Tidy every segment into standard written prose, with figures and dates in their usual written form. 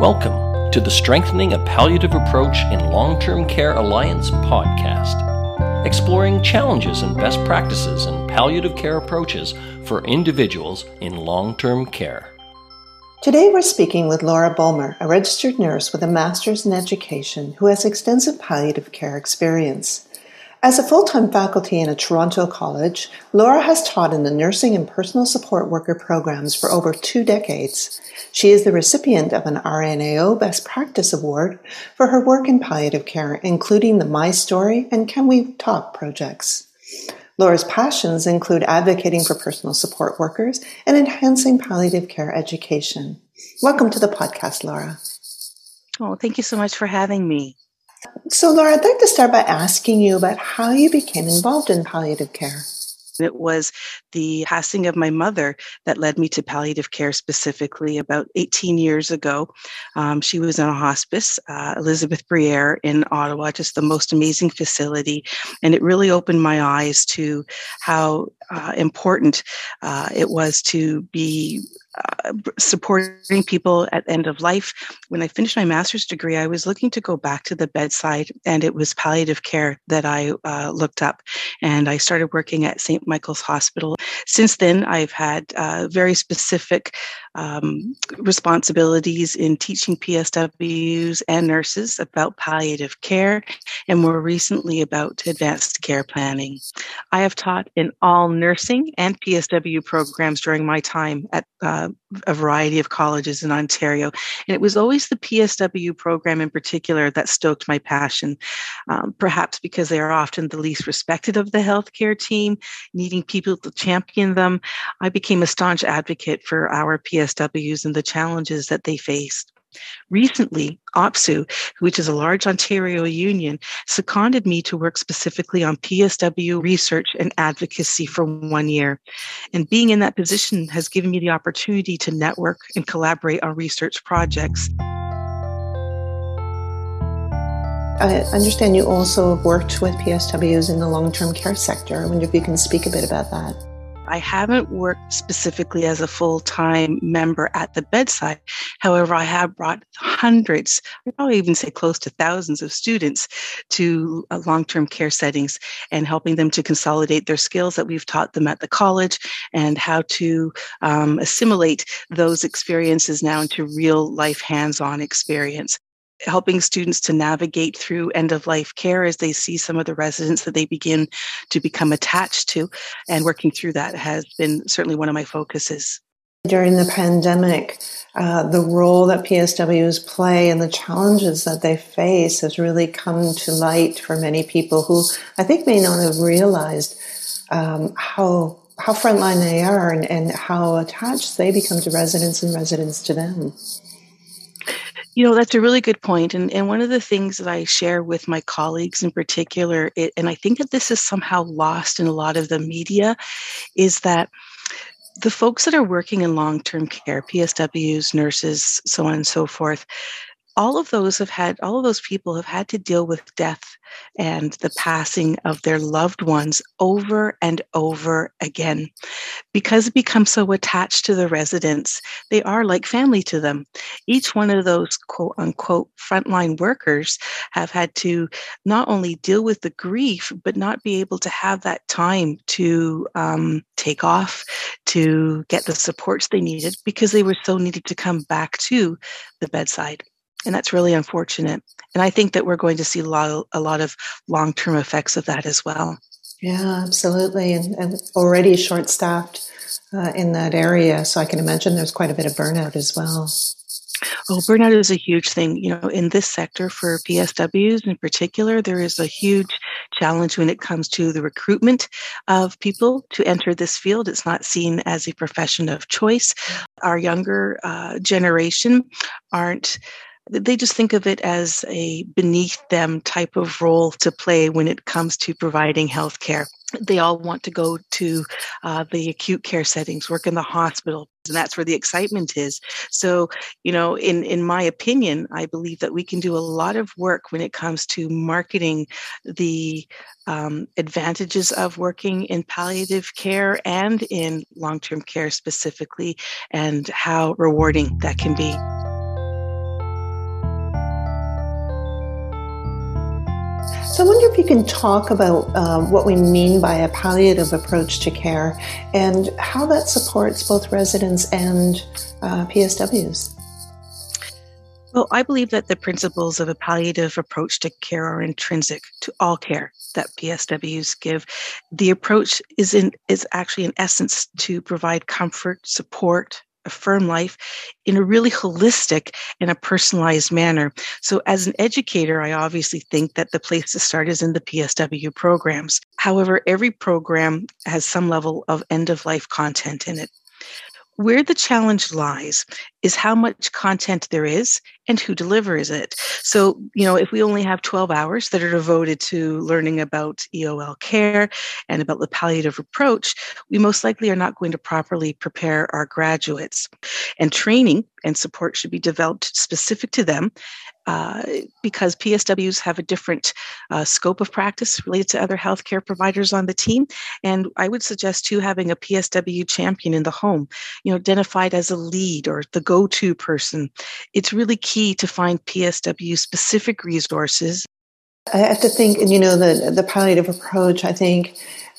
Welcome to the Strengthening a Palliative Approach in Long-Term Care Alliance podcast, exploring challenges and best practices in palliative care approaches for individuals in long-term care. Today we're speaking with Laura Bulmer, a registered nurse with a master's in education who has extensive palliative care experience. As a full-time faculty in a Toronto college, Laura has taught in the nursing and personal support worker programs for over 2 decades. She is the recipient of an RNAO Best Practice Award for her work in palliative care, including the My Story and Can We Talk projects. Laura's passions include advocating for personal support workers and enhancing palliative care education. Welcome to the podcast, Laura. Oh, thank you so much for having me. So, Laura, I'd like to start by asking you about how you became involved in palliative care. It was the passing of my mother that led me to palliative care specifically about 18 years ago. She was in a hospice, Elizabeth Briere in Ottawa, just the most amazing facility. And it really opened my eyes to how important it was to be supporting people at the end of life. When I finished my master's degree, I was looking to go back to the bedside, and it was palliative care that I looked up. And I started working at St. Michael's Hospital. Since then, I've had very specific responsibilities in teaching PSWs and nurses about palliative care, and more recently about advanced care planning. I have taught in all nursing and PSW programs during my time at a variety of colleges in Ontario. And it was always the PSW program in particular that stoked my passion, perhaps because they are often the least respected of the healthcare team, needing people to champion them. I became a staunch advocate for our PSWs and the challenges that they faced. Recently, OPSEU, which is a large Ontario union, seconded me to work specifically on PSW research and advocacy for 1 year. And being in that position has given me the opportunity to network and collaborate on research projects. I understand you also have worked with PSWs in the long-term care sector. I wonder if you can speak a bit about that. I haven't worked specifically as a full-time member at the bedside. However, I have brought hundreds, I'd probably even say close to thousands of students to long-term care settings and helping them to consolidate their skills that we've taught them at the college and how to assimilate those experiences now into real-life hands-on experience, helping students to navigate through end-of-life care as they see some of the residents that they begin to become attached to, and working through that has been certainly one of my focuses. During the pandemic, the role that PSWs play and the challenges that they face has really come to light for many people who I think may not have realized how frontline they are and how attached they become to residents and residents to them. You know, that's a really good point. And one of the things that I share with my colleagues in particular, and I think that this is somehow lost in a lot of the media, is that the folks that are working in long-term care, PSWs, nurses, so on and so forth, all of those people have had to deal with death and the passing of their loved ones over and over again. Because it becomes so attached to the residents, they are like family to them. Each one of those quote unquote frontline workers have had to not only deal with the grief, but not be able to have that time to take off, to get the supports they needed because they were so needed to come back to the bedside. And that's really unfortunate. And I think that we're going to see a lot of long-term effects of that as well. Yeah, absolutely. And already short-staffed in that area. So I can imagine there's quite a bit of burnout as well. Oh, burnout is a huge thing. You know, in this sector for PSWs in particular, there is a huge challenge when it comes to the recruitment of people to enter this field. It's not seen as a profession of choice. Our younger generation they just think of it as a beneath them type of role to play when it comes to providing health care. They all want to go to the acute care settings, work in the hospital, and that's where the excitement is. So, you know, in my opinion, I believe that we can do a lot of work when it comes to marketing the advantages of working in palliative care and in long-term care specifically, and how rewarding that can be. So I wonder if you can talk about what we mean by a palliative approach to care and how that supports both residents and PSWs. Well, I believe that the principles of a palliative approach to care are intrinsic to all care that PSWs give. The approach is actually in essence to provide comfort, support, affirm life in a really holistic and a personalized manner. So as an educator, I obviously think that the place to start is in the PSW programs. However, every program has some level of end-of-life content in it. Where the challenge lies is how much content there is and who delivers it. So, if we only have 12 hours that are devoted to learning about EOL care and about the palliative approach, we most likely are not going to properly prepare our graduates. And training and support should be developed specific to them because PSWs have a different scope of practice related to other healthcare providers on the team. And I would suggest too having a PSW champion in the home, identified as a lead or the go-to person. It's really key to find PSW specific resources. I have to think, the palliative approach, I think,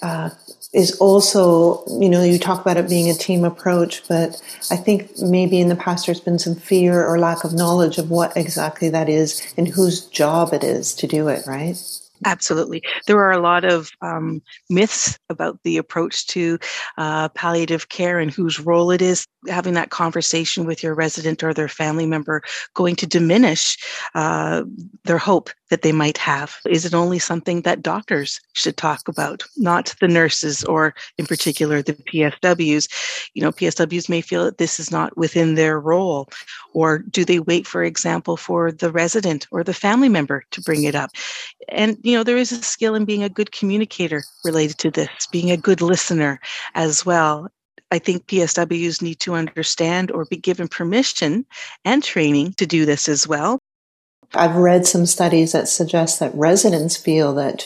is also, you talk about it being a team approach, but I think maybe in the past there's been some fear or lack of knowledge of what exactly that is and whose job it is to do it, right? Absolutely. There are a lot of myths about the approach to palliative care and whose role it is. Having that conversation with your resident or their family member going to diminish their hope that they might have. Is it only something that doctors should talk about, not the nurses or in particular the PSWs? PSWs may feel that this is not within their role. Or do they wait, for example, for the resident or the family member to bring it up? And, there is a skill in being a good communicator related to this, being a good listener as well. I think PSWs need to understand or be given permission and training to do this as well. I've read some studies that suggest that residents feel that,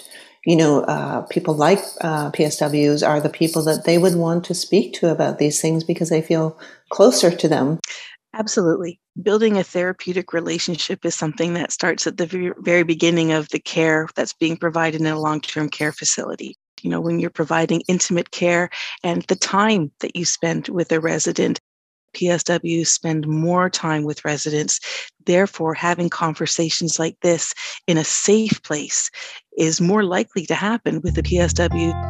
people like PSWs are the people that they would want to speak to about these things because they feel closer to them. Absolutely. Building a therapeutic relationship is something that starts at the very beginning of the care that's being provided in a long-term care facility. When you're providing intimate care and the time that you spend with a resident, PSWs spend more time with residents. Therefore, having conversations like this in a safe place is more likely to happen with the PSW.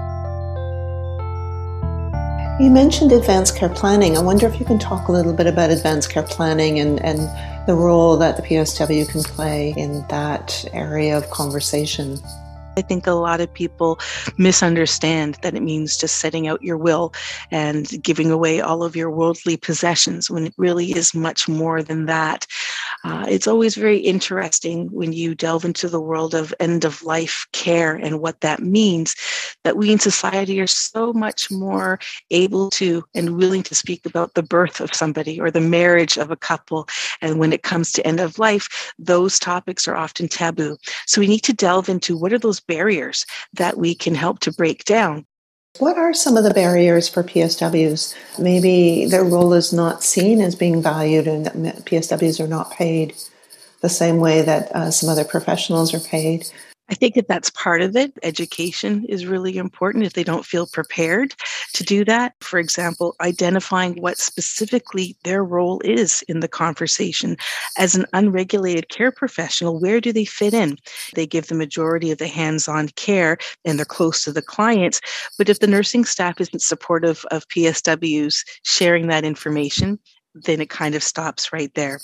You mentioned advanced care planning. I wonder if you can talk a little bit about advanced care planning and the role that the PSW can play in that area of conversation. I think a lot of people misunderstand that it means just setting out your will and giving away all of your worldly possessions when it really is much more than that. It's always very interesting when you delve into the world of end-of-life care and what that means, that we in society are so much more able to and willing to speak about the birth of somebody or the marriage of a couple. And when it comes to end of life, those topics are often taboo. So we need to delve into what are those barriers that we can help to break down. What are some of the barriers for PSWs? Maybe their role is not seen as being valued and PSWs are not paid the same way that some other professionals are paid. I think that that's part of it. Education is really important if they don't feel prepared to do that. For example, identifying what specifically their role is in the conversation. As an unregulated care professional, where do they fit in? They give the majority of the hands-on care and they're close to the clients. But if the nursing staff isn't supportive of PSWs sharing that information, then it kind of stops right there.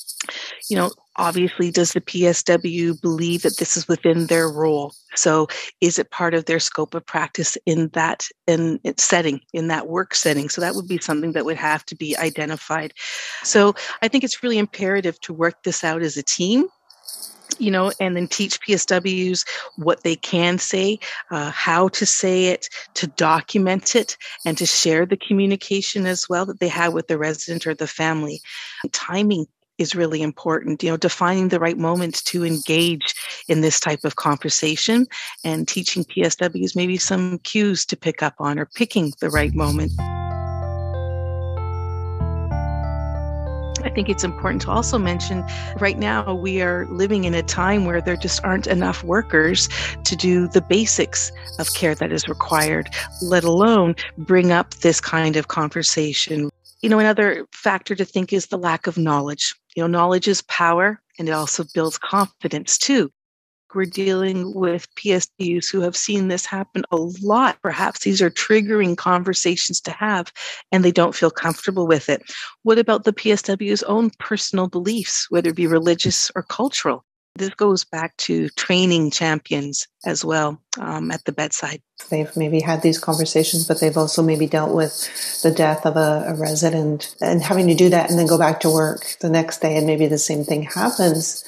Obviously, does the PSW believe that this is within their role? So is it part of their scope of practice in that setting, in that work setting? So that would be something that would have to be identified. So I think it's really imperative to work this out as a team, and then teach PSWs what they can say, how to say it, to document it, and to share the communication as well that they have with the resident or the family. Timing is really important, defining the right moments to engage in this type of conversation and teaching PSWs maybe some cues to pick up on or picking the right moment. think it's important to also mention right now we are living in a time where there just aren't enough workers to do the basics of care that is required, let alone bring up this kind of conversation. Another factor to think is the lack of knowledge. Knowledge is power, and it also builds confidence too. We're dealing with PSWs who have seen this happen a lot. Perhaps these are triggering conversations to have, and they don't feel comfortable with it. What about the PSW's own personal beliefs, whether it be religious or cultural? This goes back to training champions as well at the bedside. They've maybe had these conversations, but they've also maybe dealt with the death of a resident and having to do that and then go back to work the next day and maybe the same thing happens.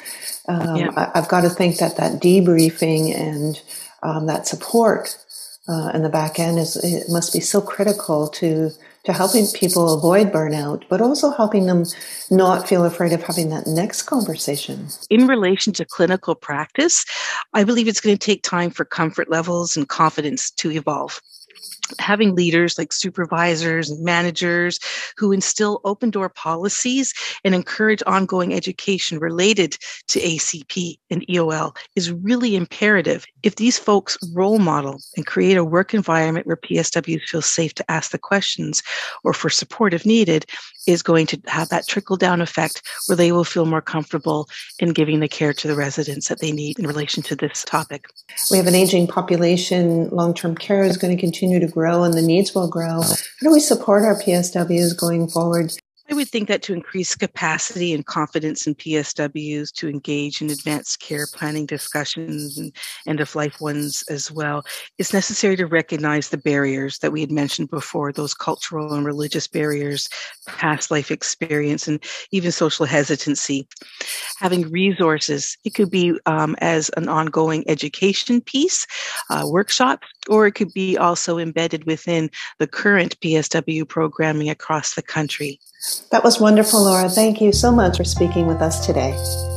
I've got to think that debriefing and that support in the back end it must be so critical to helping people avoid burnout, but also helping them not feel afraid of having that next conversation. In relation to clinical practice, I believe it's going to take time for comfort levels and confidence to evolve. Having leaders like supervisors and managers who instill open door policies and encourage ongoing education related to ACP and EOL is really imperative. If these folks role model and create a work environment where PSWs feel safe to ask the questions or for support if needed, is going to have that trickle down effect where they will feel more comfortable in giving the care to the residents that they need in relation to this topic. We have an aging population. Long-term care is going to continue to grow and the needs will grow. How do we support our PSWs going forward? I would think that to increase capacity and confidence in PSWs to engage in advanced care planning discussions and end-of-life ones as well, it's necessary to recognize the barriers that we had mentioned before, those cultural and religious barriers, past life experience, and even social hesitancy. Having resources, it could be as an ongoing education piece, workshops, or it could be also embedded within the current PSW programming across the country. That was wonderful, Laura. Thank you so much for speaking with us today.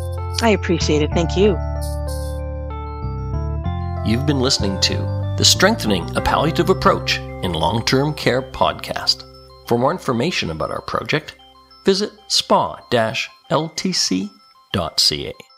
I appreciate it. Thank you. You've been listening to the Strengthening a Palliative Approach in Long-Term Care podcast. For more information about our project, visit spa-ltc.ca.